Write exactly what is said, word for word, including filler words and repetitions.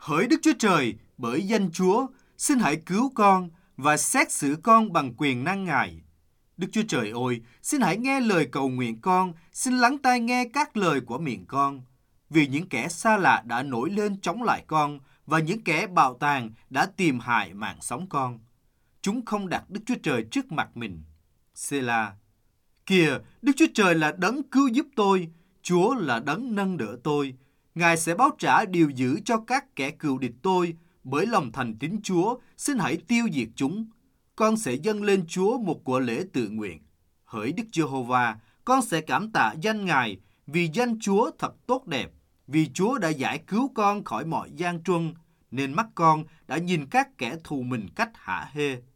Hỡi Đức Chúa Trời, bởi danh Chúa, xin hãy cứu con và xét xử con bằng quyền năng Ngài. Đức Chúa Trời ơi, xin hãy nghe lời cầu nguyện con, xin lắng tai nghe các lời của miệng con. Vì những kẻ xa lạ đã nổi lên chống lại con và những kẻ bạo tàn đã tìm hại mạng sống con. Chúng không đặt Đức Chúa Trời trước mặt mình. Sê-la. Kìa, Đức Chúa Trời là đấng cứu giúp tôi, Chúa là đấng nâng đỡ tôi. Ngài sẽ báo trả điều dữ cho các kẻ cừu địch tôi, bởi lòng thành tín Chúa, xin hãy tiêu diệt chúng. Con sẽ dâng lên Chúa một của lễ tự nguyện. Hỡi Đức Giê-hô-va, con sẽ cảm tạ danh Ngài, vì danh Chúa thật tốt đẹp, vì Chúa đã giải cứu con khỏi mọi gian truân, nên mắt con đã nhìn các kẻ thù mình cách hả hê.